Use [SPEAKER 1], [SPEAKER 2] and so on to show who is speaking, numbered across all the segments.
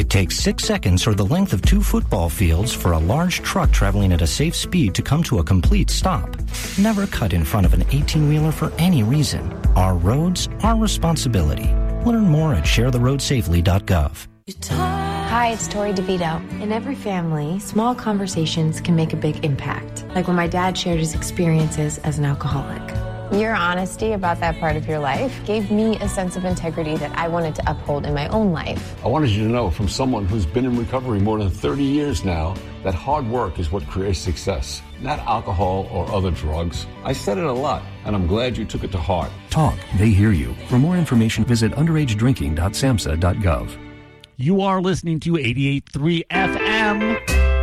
[SPEAKER 1] takes 6 seconds or the length of 2 football fields for a large truck traveling at a safe speed to come to a complete stop. Never cut in front of an 18-wheeler for any reason. Our roads, our responsibility. Learn more at sharetheroadsafely.gov.
[SPEAKER 2] Hi, it's Tori DeVito. In every family, small conversations can make a big impact. Like when my dad shared his experiences as an alcoholic.
[SPEAKER 3] Your honesty about that part of your life gave me a sense of integrity that I wanted to uphold in my own life.
[SPEAKER 4] I wanted you to know from someone who's been in recovery more than 30 years now that hard work is what creates success, not alcohol or other drugs. I said it a lot, and I'm glad you took it to heart.
[SPEAKER 5] Talk. They hear you. For more information, visit underagedrinking.samhsa.gov.
[SPEAKER 6] You are listening to 88.3 FM,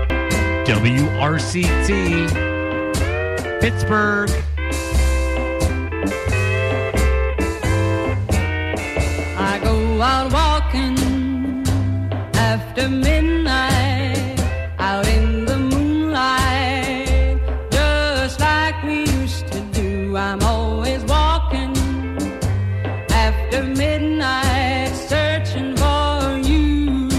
[SPEAKER 6] WRCT, Pittsburgh.
[SPEAKER 7] I go out walking after midnight, out in the moonlight, just like we used to do. I'm always walking after midnight, searching for you.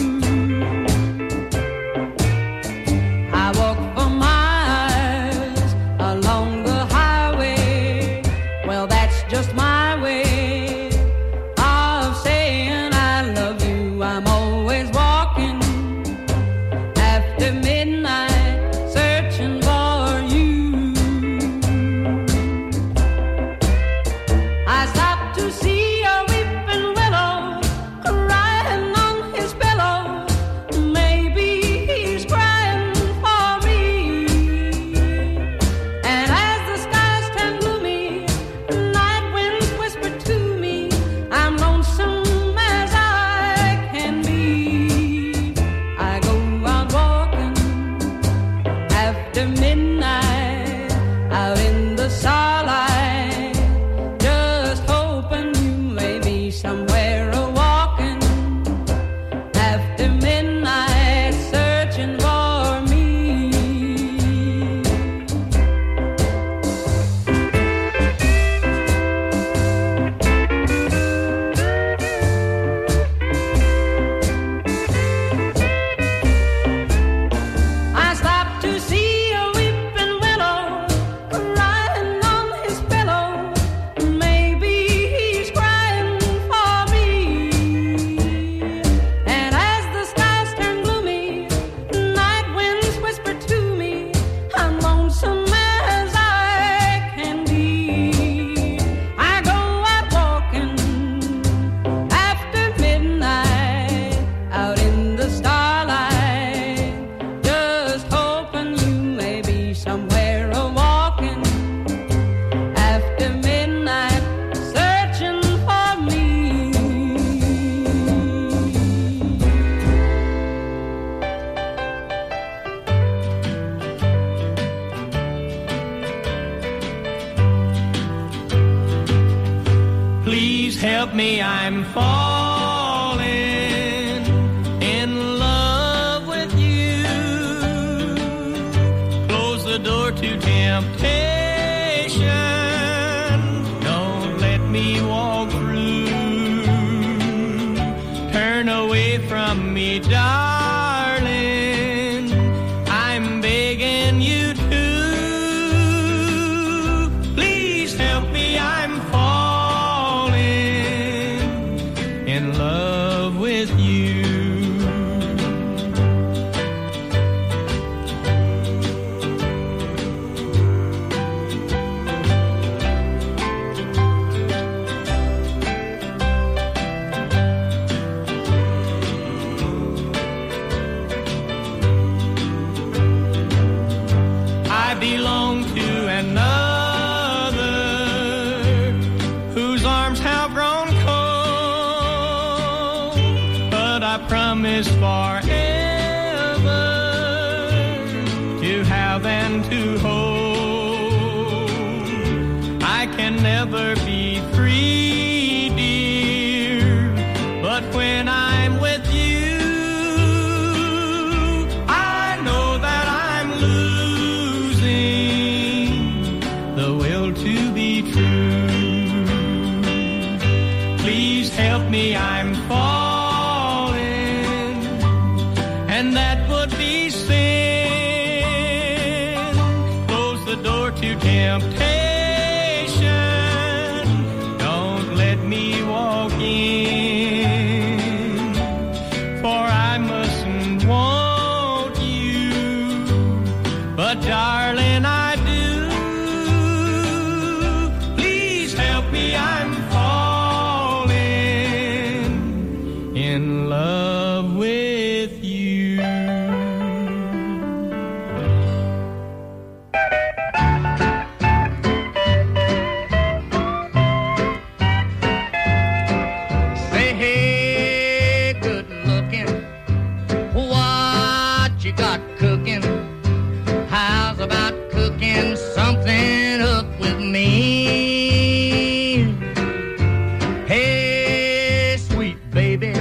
[SPEAKER 7] I walk for miles along the highway. Well, that's just my way.
[SPEAKER 8] Help me, I'm falling in love with you. Close the door to temptation. Don't let me walk through. Turn away from me, darling. I'm begging you to. Please help me, I'm falling in love with you. I belong to another whose arms have grown cold, but I promise forever to have and to hold. I can never be free, dear, but when I'm with you, I know that I'm losing the will to be true. Please help me, I'm falling that would be sin. Close the door to temptation. Don't let me walk in, for I mustn't want you, but darling, I do. Please help me, I'm falling in love with you.
[SPEAKER 9] Say, hey, good looking, what you got cooking? How's about cooking something up with me? Hey, sweet baby,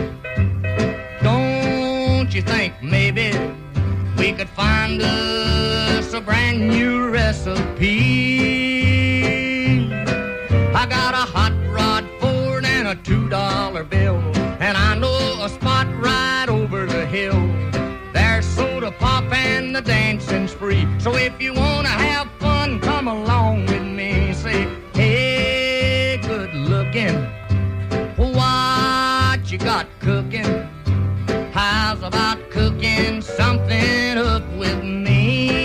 [SPEAKER 9] don't you think maybe we could find us a brand new recipe? I got a hot rod Ford and a $2 bill, and I know a spot right over the hill. There's soda pop and the dancing's free. So if you wanna have fun, come along with me. Say, hey, good looking, what you got cooking? How's about cooking something up with me?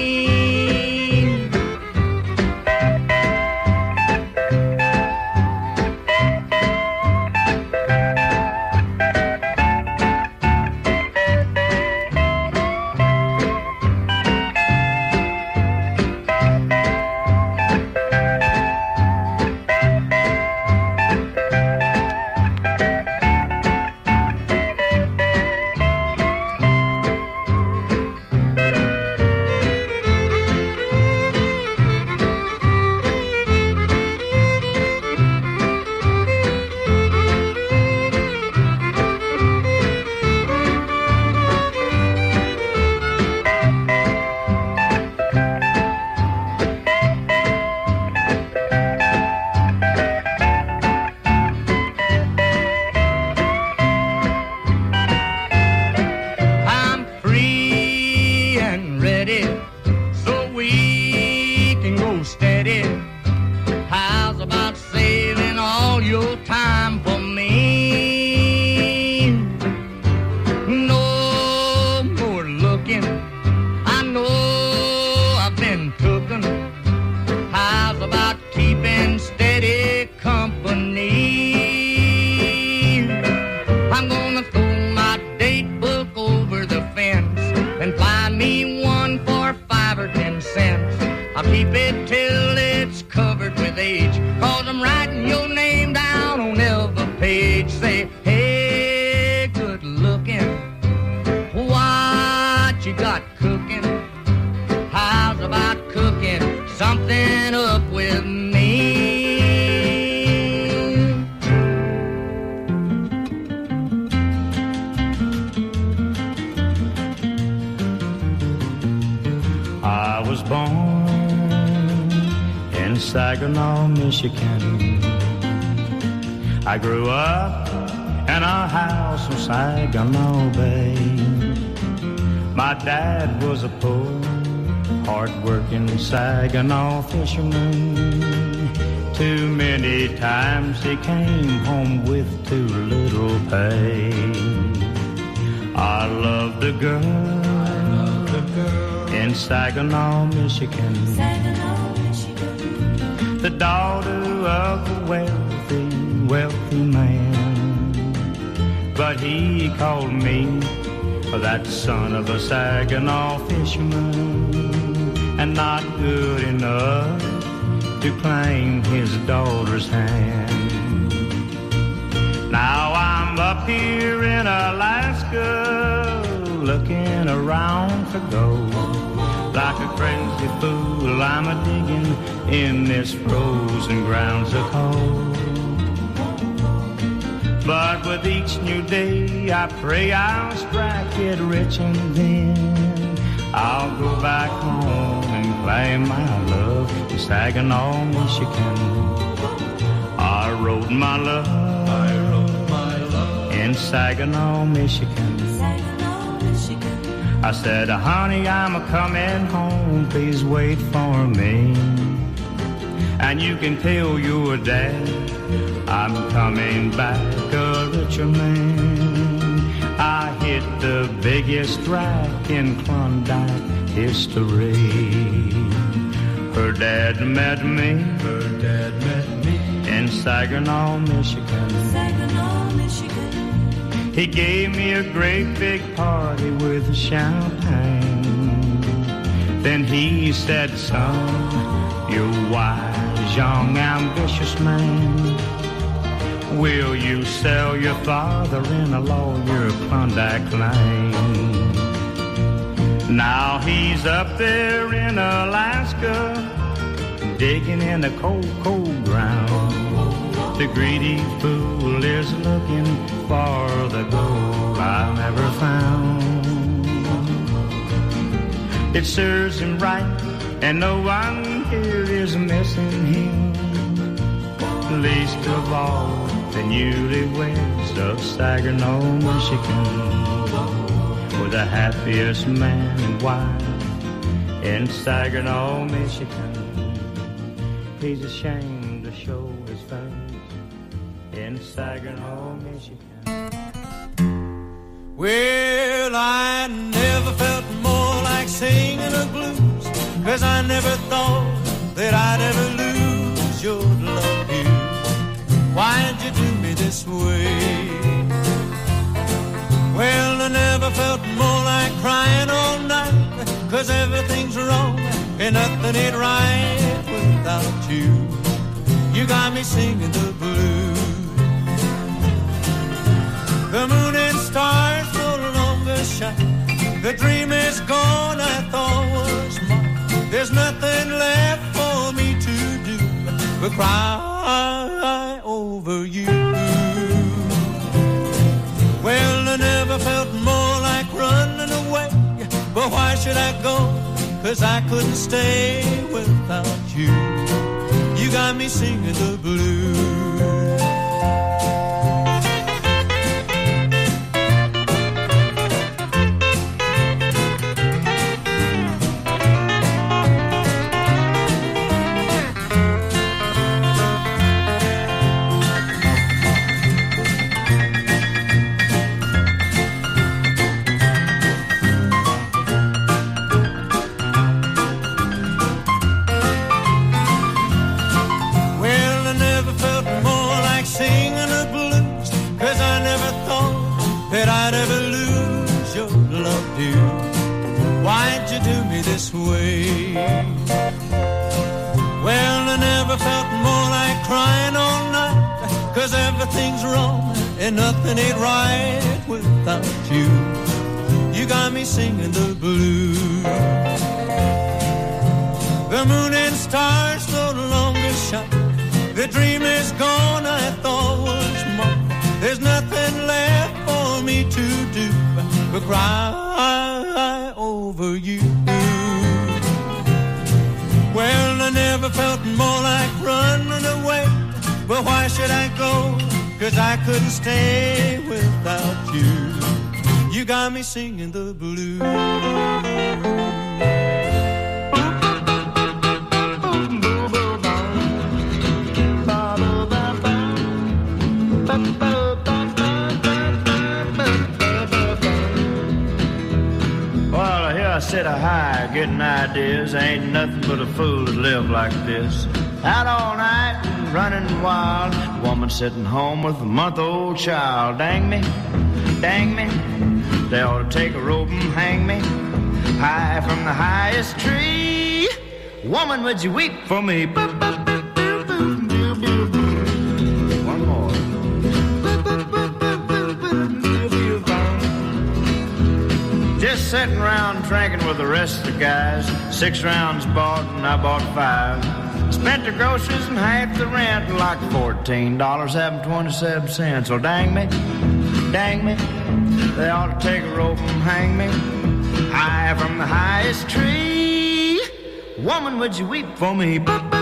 [SPEAKER 9] I'm free and ready, so we can go steady. How's about saving all your time for me? No more looking, I know I've been cooking. How's about keeping steady company? I'm gonna throw my date book over the fence and buy me one for 5 or 10 cents. I'll keep it till it's covered with age, 'cause I'm writing your name down on every page. Say, hey, good looking, what you got cooking? How's about cooking something up with me?
[SPEAKER 10] I was born in Saginaw, Michigan. I grew up in a house in Saginaw Bay. My dad was a poor, hard-working Saginaw fisherman. Too many times he came home with too little pay. I loved a girl in Saginaw, Michigan. The daughter of a wealthy man. But he called me that son of a Saginaw fisherman, and not good enough to claim his daughter's hand. Now I'm up here in Alaska, looking around for gold. Like a crazy fool, I'm a-digging in this frozen ground so cold. But with each new day, I pray I'll strike it rich, and then I'll go back home and claim my love in Saginaw, Michigan. I wrote my love in Saginaw, Michigan. I said, honey, I'm a-coming home, please wait for me. And you can tell your dad I'm coming back a richer man. I hit the biggest rack in Klondike history. Her dad met me in Saginaw, Michigan. He gave me a great big party with champagne. Then he said, son, you're a wise, young, ambitious man. Will you sell your father-in-law your Klondike claim? Now he's up there in Alaska, digging in the cold, cold ground. The greedy fool is looking for the gold I never found. It serves him right, and no one here is missing him, least of all the newlyweds of Saginaw, Michigan. We're the happiest man and wife in Saginaw, Michigan. He's ashamed to show his face in Saginaw, Michigan.
[SPEAKER 8] Well, I never felt more like singing the blues, 'cause I never thought that I'd ever lose your love here. Why'd you do me this way? Well, I never felt more like crying all night, 'cause everything's wrong and nothing ain't right without you. You got me singing the blues. The moon and stars no longer shine. The dream is gone I thought was mine. There's nothing left for me to do but cry over you. Well, I never felt more like running away, but why should I go? 'Cause I couldn't stay without you. You got me singing the blues. Why'd you do me this way? Well, I never felt more like crying all night, 'cause everything's wrong and nothing ain't right without you. You got me singing the blues. The moon and stars no longer shine. The dream is gone I thought was mine. There's nothing left for me to do but cry over you. Well, I never felt more like running away, but why should I go? 'Cause I couldn't stay without you. You got me singing the blues.
[SPEAKER 10] I said a high, getting ideas. Ain't nothing but a fool to live like this. Out all night and running wild. Woman sitting home with a month-old child. Dang me, dang me. They ought to take a rope and hang me high from the highest tree. Woman, would you weep for me? One more. Just sitting around drinking with the rest of the guys. 6 rounds bought and I bought 5. Spent the groceries and half the rent, like $14.27. So dang me, they ought to take a rope and hang me high from the highest tree. Woman, would you weep for me?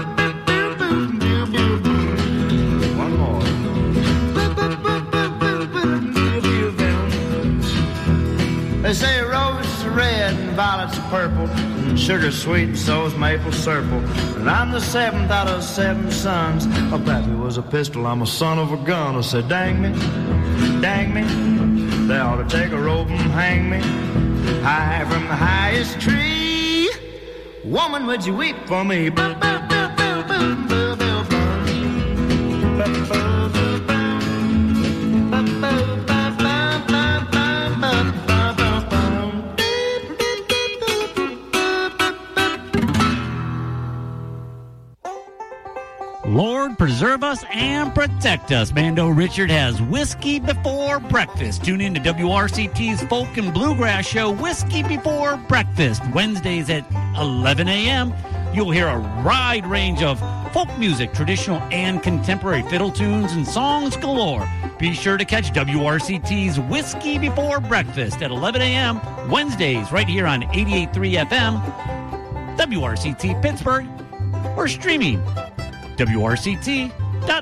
[SPEAKER 10] One more. They say a rose is a red and violets are purple, and sugar's sweet and so's maple syrup. And I'm the seventh out of 7 sons. My pappy was a pistol, I'm a son of a gun. I said, dang me, they ought to take a rope and hang me high from the highest tree. Woman, would you weep for me?
[SPEAKER 6] Lord, preserve us and protect us. Mando Richard has Whiskey Before Breakfast. Tune in to WRCT's Folk and Bluegrass show, Whiskey Before Breakfast, Wednesdays at 11 a.m. You'll hear a wide range of folk music, traditional and contemporary fiddle tunes, and songs galore. Be sure to catch WRCT's Whiskey Before Breakfast at 11 a.m. Wednesdays right here on 88.3 FM, WRCT Pittsburgh, or streaming WRCT.org.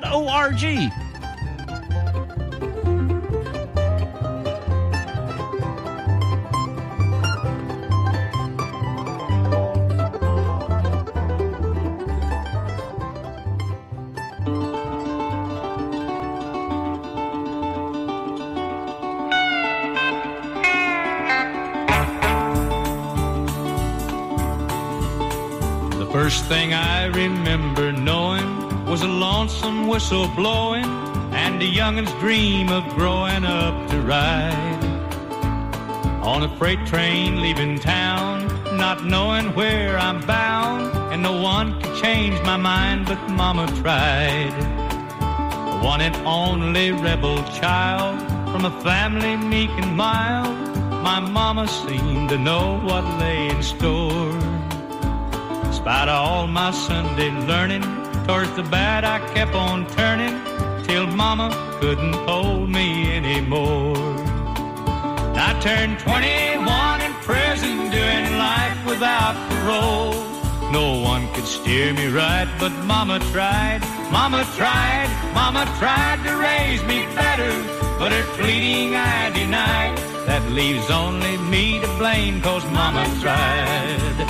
[SPEAKER 11] The first thing I remember knowing was a lonesome whistle blowing and a youngin's dream of growing up to ride on a freight train leaving town, not knowing where I'm bound, and no one could change my mind but Mama tried. The one and only rebel child from a family meek and mild, my Mama seemed to know what lay in store. Despite all my Sunday learning, towards the bad I kept on turning, till Mama couldn't hold me anymore. I turned 21 in prison, doing life without parole. No one could steer me right, but Mama tried, Mama tried, Mama tried to raise me better, but her pleading I denied. That leaves only me to blame, 'cause Mama tried.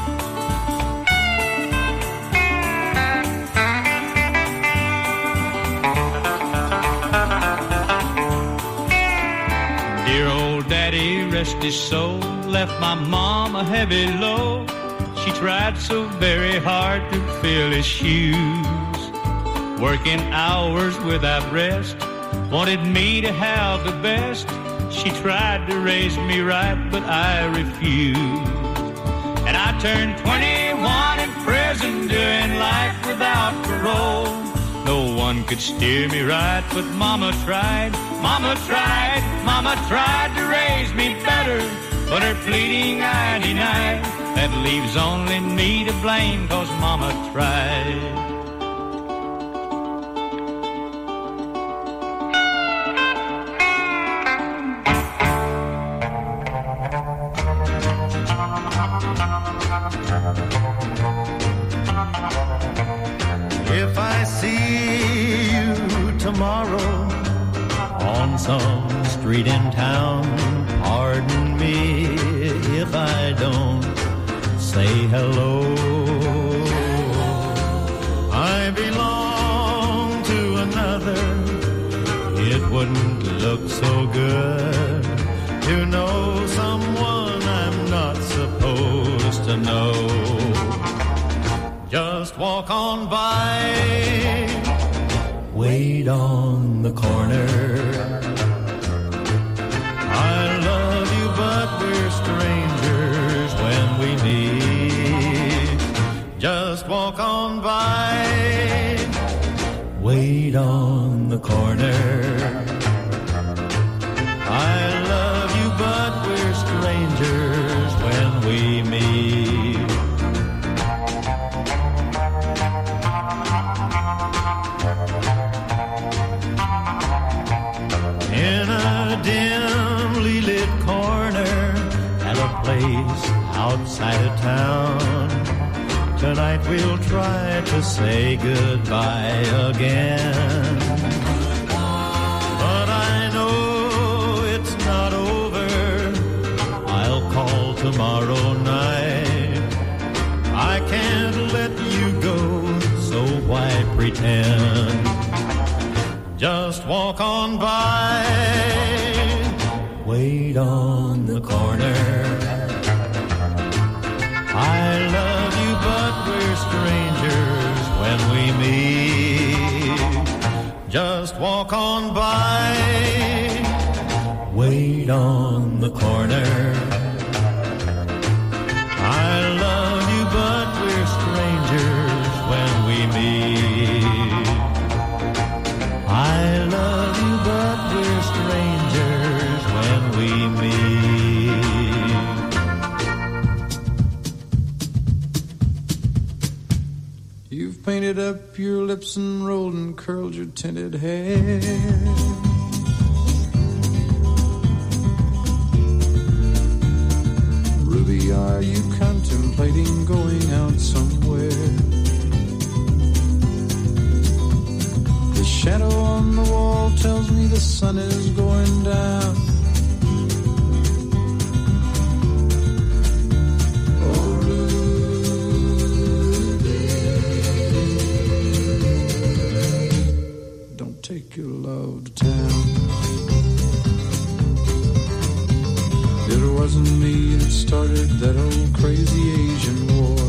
[SPEAKER 11] Dear old daddy, rest his soul, left my mom a heavy load. She tried so very hard to fill his shoes, working hours without rest, wanted me to have the best. She tried to raise me right, but I refused. And I turned 21 in prison, doing life without parole. No one could steer me right, but Mama tried, Mama tried, Mama tried to raise me better, but her pleading I denied. That leaves only me to blame, 'cause Mama tried.
[SPEAKER 8] If I see you tomorrow on some street in town, pardon me if I don't say hello. I belong to another. It wouldn't look so good to know someone I'm not supposed to know. Just walk on by, wait on the corner. I love you, but we're strangers when we meet. Just walk on by, wait on the corner. I love you, but we're strangers when we meet. In a dimly lit corner at a place outside of town, tonight we'll try to say goodbye again. But I know it's not over. I'll call tomorrow night. I can't let you go, so why pretend? Just walk on by, wait on the corner. I love you, but we're strangers when we meet. Just walk on by, wait on the corner. I love you, but we're strangers when we meet. I love you, but we're strangers when we meet. You've painted up your lips and rolled and curled your tinted hair. Ruby, are you contemplating going out somewhere? The shadow on the wall tells me the sun is going down. Oh, Ruby, don't take your love to town. It wasn't me that started that old crazy Asian war,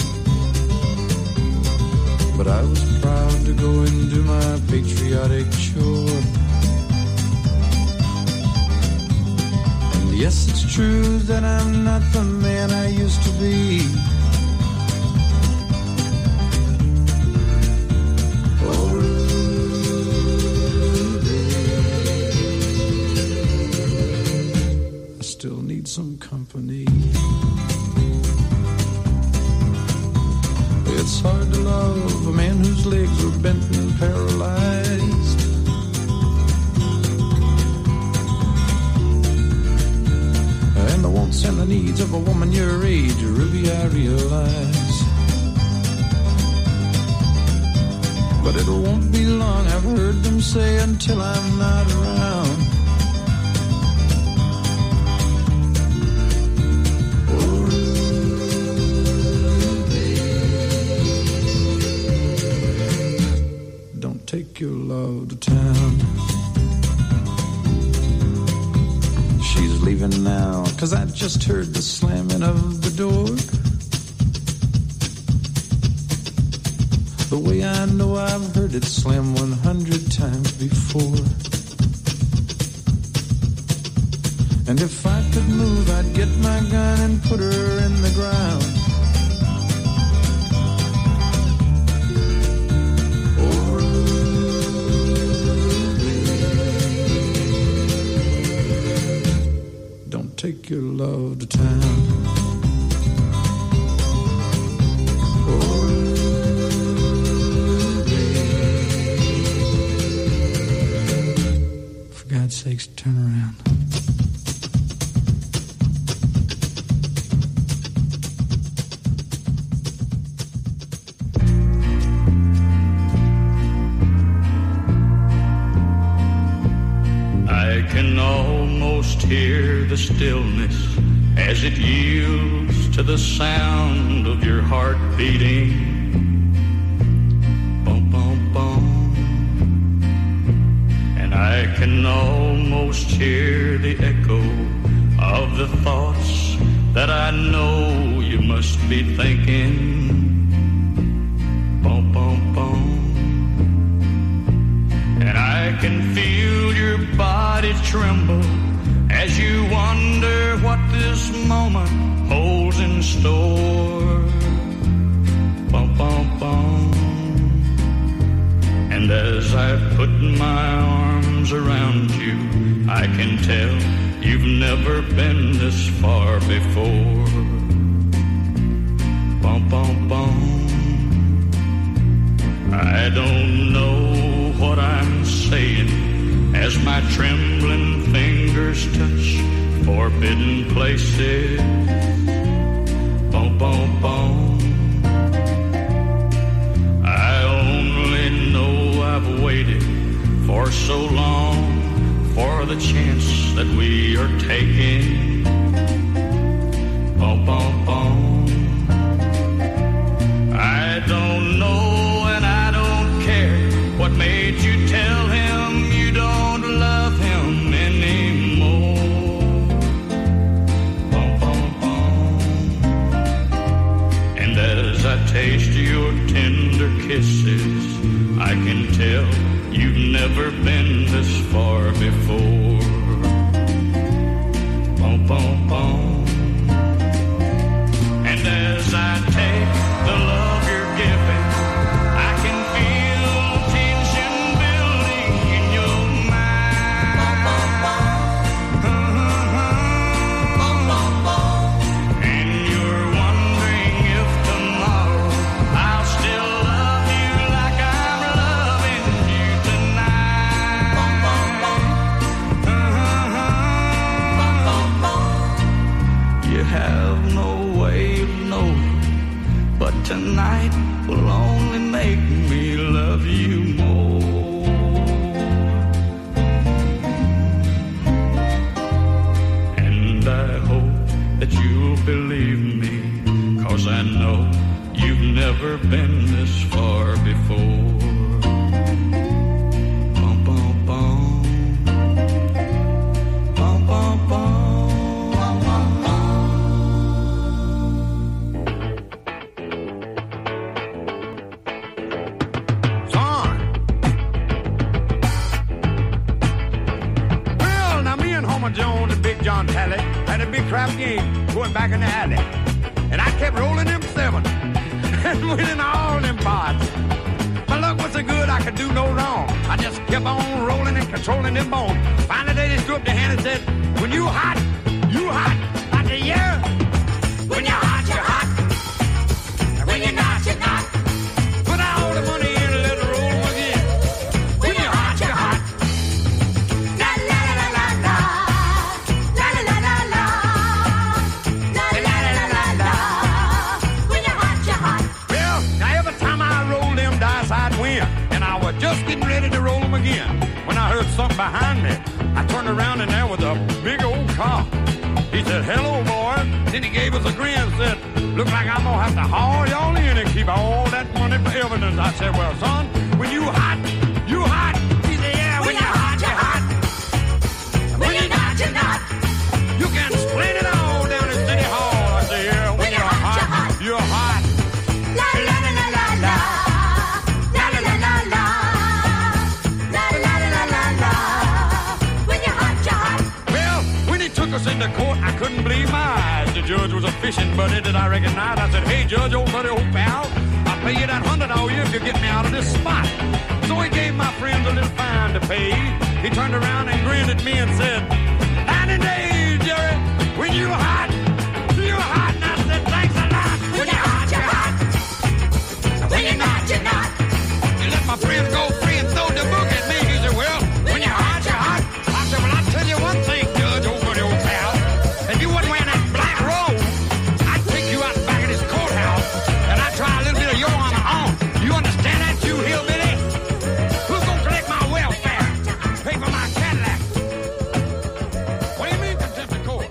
[SPEAKER 8] but I was proud to go and do my patriotic chore. And yes, it's true that I'm not the man I used to be. Oh, Ruby, I still need some company. It's hard to love a man whose legs are bent and paralyzed. And the wants and the needs of a woman your age, Ruby, I realize. But it won't be long, I've heard them say, until I'm not around. Take your love to town. She's leaving now, 'cause I just heard the slamming of the door. The way I know I've heard it slam 100 times before. And if I could move, I'd get my gun and put her in the ground. Take your love to town. Oh, for God's sakes, turn around.
[SPEAKER 11] I can almost hear the stillness as it yields to the sound of your heart beating. Bum, bum, bum. And I can almost hear the echo of the thoughts that I know you must be thinking. Bum, bum, bum. And I can feel your body tremble as you wonder what this moment holds in store. Bum, bum, bum. And as I put my arms around you, I can tell you've never been this far before. Bum, bum, bum. I don't know what I'm saying as my trembling fingers touch forbidden places. Boom, boom, boom. I only know I've waited for so long for the chance that we are taking. Boom, boom. taste your tender kisses, I can tell you've never been this far before. Boom, boom, boom. And as I take the love you're giving, I can feel tension building in your mind. And you're wondering if tomorrow I'll still love you like I'm loving you tonight. You have no way of knowing, but tonight will only make me love you more. And I hope that you'll believe me, 'cause I know you've never been this far before. Bum, bum, bum. Bum, bum, bum. Bum, bum, bum.
[SPEAKER 12] Son. Well, now me and Homer Jones and Big John Talley had a big crap game going back in the alley. And I kept rolling them seven and winning all them pots. My luck was so good I could do no wrong. I just kept on rolling and controlling them bones. Finally they just threw up their hand and said, when you hot, I said, yeah. When you're hot, you're hot. And when you're not, you're not. Put all the money in and let it roll again. When you're hot, you're hot. La la la la la. La la la la la. La la la la la. When you're hot, you're hot. Well, now every time I roll them dice, I'd win. And I was just getting ready to roll them again when I heard something behind me. I turned around and there was a big old car. He said, hello, boy. Then he gave us a grin and said, look like I'm going to have to haul y'all in and keep all that money for evidence. I said, well, son, when you hot, you hot. He said, yeah, when you're hot, you're hot. When you're not, you're not. You can explain it all down in City Hall. I said, yeah, when you're hot, you're hot. La la la la la la. La la la la la. La la la la la la. When you're hot, you're hot. Well, when he took us into court, I couldn't believe my eyes. The judge was a fishing buddy that I recognized. I said, hey, Judge, old buddy, old pal, I'll pay you that $100 all year if you get me out of this spot. So he gave my friends a little fine to pay. He turned around and grinned at me and said, 90 days, Jerry, when you hot, you're hot. And I said, thanks a lot. When you're hot, you're hot. When you're not, you're not. You let my friends go free and throw the book at me. He said, well, when you're hot, you're hot. I said, well, I'll tell you one thing, Judge, old buddy, old pal. If you wasn't wearing that black robe, I'd take you out back of this courthouse and I'd try a little bit of your honor on. You understand that, you hillbilly? Who's gonna collect my welfare? Pay for my Cadillac? What do you mean, contempt of court?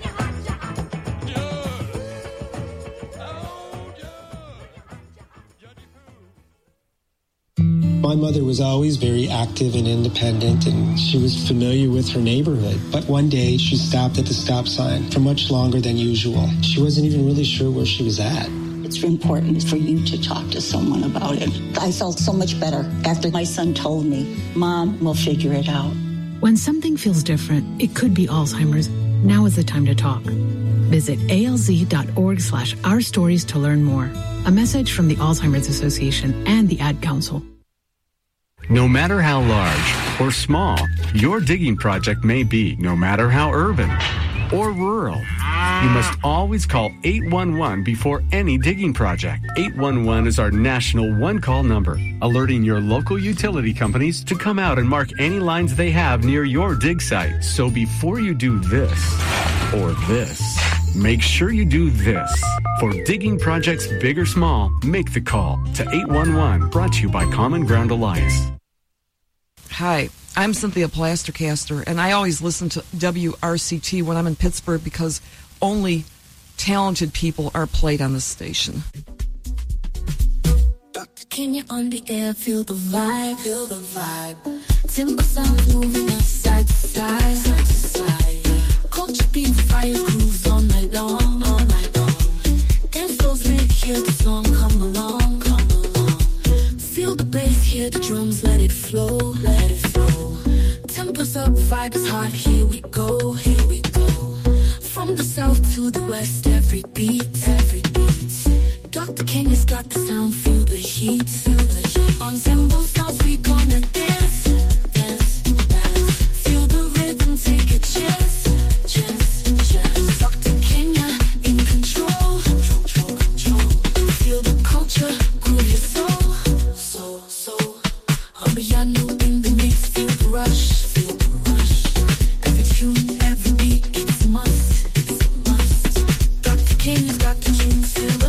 [SPEAKER 13] My mother was always very active and independent, and she was familiar with her neighborhood. But one day, she stopped at the stop sign for much longer than usual. She wasn't even really sure where she was at.
[SPEAKER 14] It's important for you to talk to someone about it. I felt so much better after my son told me, Mom, we'll figure it out.
[SPEAKER 15] When something feels different, it could be Alzheimer's. Now is the time to talk. Visit alz.org/ourstories to learn more. A message from the Alzheimer's Association and the Ad Council.
[SPEAKER 16] No matter how large or small your digging project may be, no matter how urban or rural, you must always call 811 before any digging project. 811 is our national one-call number, alerting your local utility companies to come out and mark any lines they have near your dig site. So before you do this or this, make sure you do this. For digging projects big or small, make the call to 811. Brought to you by Common Ground Alliance.
[SPEAKER 17] Hi, I'm Cynthia Plastercaster, and I always listen to WRCT when I'm in Pittsburgh because only talented people are played on this station.
[SPEAKER 18] Can you on the air feel the vibe? Feel the vibe. Timber sounds moving us side to side, side to side. Culture beat fire grooves all night long, all night long. Dance floors ready to hear the song come along. heart, here we go, here we go. From the south to the west, every beat, every beat. Dr. King has got the sound, feel the heat, feel the heat. Ensemble sounds, we gonna dance, dance, dance. Feel the rhythm, take a chance, chance, chance. Dr. Kenya in control, control, control. Feel the culture, groove your soul, soul, soul. Piano in the mix, feel the rush, feel the rush. Every tune, every beat, it's a must, it's a must. Dr. King's got the tunes, feel the